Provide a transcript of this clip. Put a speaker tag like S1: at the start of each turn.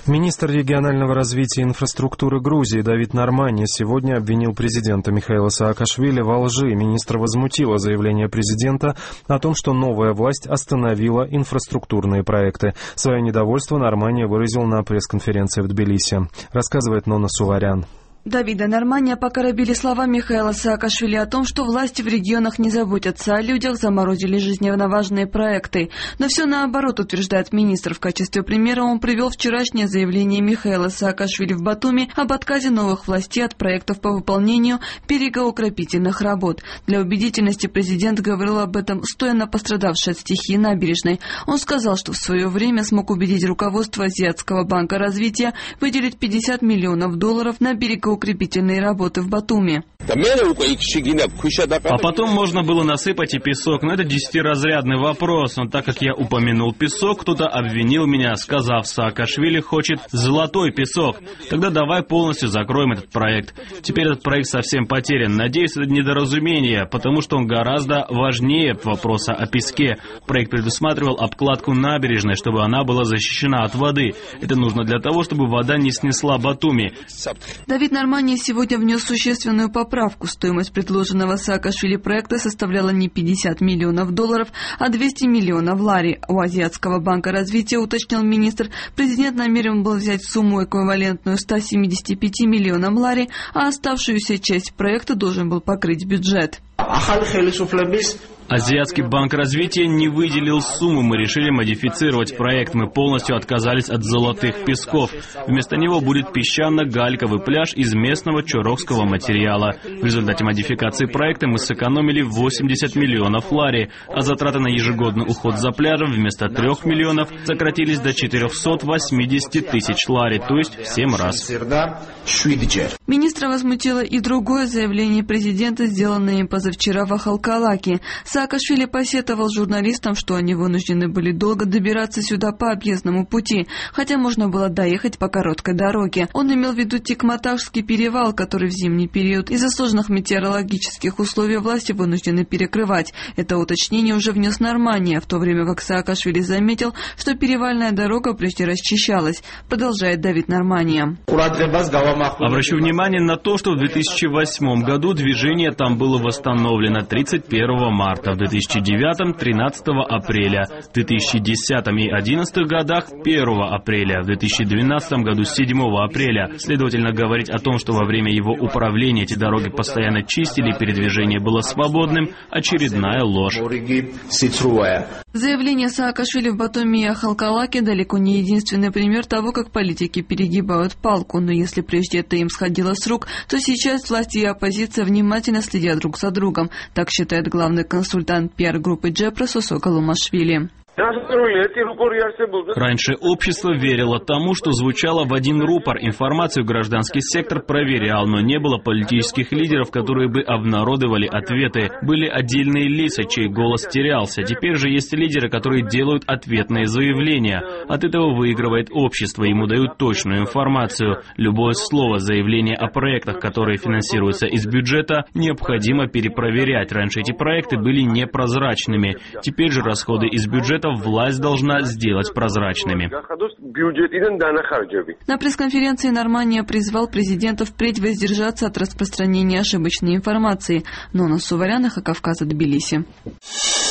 S1: Министр регионального развития и инфраструктуры Грузии Давид Нормани сегодня обвинил президента Михаила Саакашвили во лжи. Министр возмутила заявление президента о том, что новая власть остановила инфраструктурные проекты. Свое недовольство Нормани выразил на пресс-конференции в Тбилиси. Рассказывает Нона Суварян.
S2: Давида Нормани покоробили слова Михаила Саакашвили о том, что власти в регионах не заботятся о людях, заморозили жизненно важные проекты. Но все наоборот, утверждает министр. В качестве примера он привел вчерашнее заявление Михаила Саакашвили в Батуми об отказе новых властей от проектов по выполнению берегоукрепительных работ. Для убедительности президент говорил об этом, стоя на пострадавшей от стихии набережной. Он сказал, что в свое время смог убедить руководство Азиатского банка развития выделить $50 миллионов на берегоукрепительные работы в Батуми.
S3: А потом можно было насыпать и песок, но это 10-разрядный вопрос. Но так как я упомянул песок, кто-то обвинил меня, сказав, Саакашвили хочет золотой песок. Тогда давай полностью закроем этот проект. Теперь этот проект совсем потерян. Надеюсь, это недоразумение, потому что он гораздо важнее вопроса о песке. Проект предусматривал обкладку набережной, чтобы она была защищена от воды. Это нужно для того, чтобы вода не снесла Батуми.
S2: Давид Нормани сегодня внес существенную поправку. Стоимость предложенного Саакашвили проекта составляла не $50 миллионов, а 200 миллионов лари. У Азиатского банка развития, уточнил министр, президент намерен был взять сумму, эквивалентную 175 миллионам лари, а оставшуюся часть проекта должен был покрыть бюджет.
S3: Азиатский банк развития не выделил сумму, мы решили модифицировать проект. Мы полностью отказались от золотых песков. Вместо него будет песчано-гальковый пляж из местного чорокского материала. В результате модификации проекта мы сэкономили 80 миллионов лари, а затраты на ежегодный уход за пляжем вместо 3 миллионов сократились до 480 тысяч лари, то есть в 7 раз.
S2: Министра возмутило и другое заявление президента, сделанное им позавчера в Ахалкалаке. Саакашвили посетовал журналистам, что они вынуждены были долго добираться сюда по объездному пути, хотя можно было доехать по короткой дороге. Он имел в виду Тикматашский перевал, который в зимний период из-за сложных метеорологических условий власти вынуждены перекрывать. Это уточнение уже внес Нормани, в то время как Саакашвили заметил, что перевальная дорога прежде расчищалась. Продолжает Давид Нормани.
S3: Обращу внимание на то, что в 2008 году движение там было восстановлено 31 марта. В 2009 – 13 апреля, в 2010 и 2011 годах – 1 апреля, в 2012 году – 7 апреля. Следовательно, говорить о том, что во время его управления эти дороги постоянно чистили, передвижение было свободным – очередная ложь.
S2: Заявление Саакашвили в Батуми и Ахалкалаке далеко не единственный пример того, как политики перегибают палку. Но если прежде это им сходило с рук, то сейчас власти и оппозиция внимательно следят друг за другом. Так считает главный консультант пиар-группы Джепра Сосо Галумашвили.
S3: Раньше общество верило тому, что звучало в один рупор. Информацию гражданский сектор проверял, но не было политических лидеров, которые бы обнародовали ответы. Были отдельные лица, чей голос терялся. Теперь же есть лидеры, которые делают ответные заявления. От этого выигрывает общество, ему дают точную информацию. Любое слово, заявление о проектах, которые финансируются из бюджета, необходимо перепроверять. Раньше эти проекты были непрозрачными. Теперь же расходы из бюджета власть должна сделать прозрачными.
S2: На пресс-конференции Нормани призвал президента впредь воздержаться от распространения ошибочной информации. Нона Суварян, Кавказа, Тбилиси.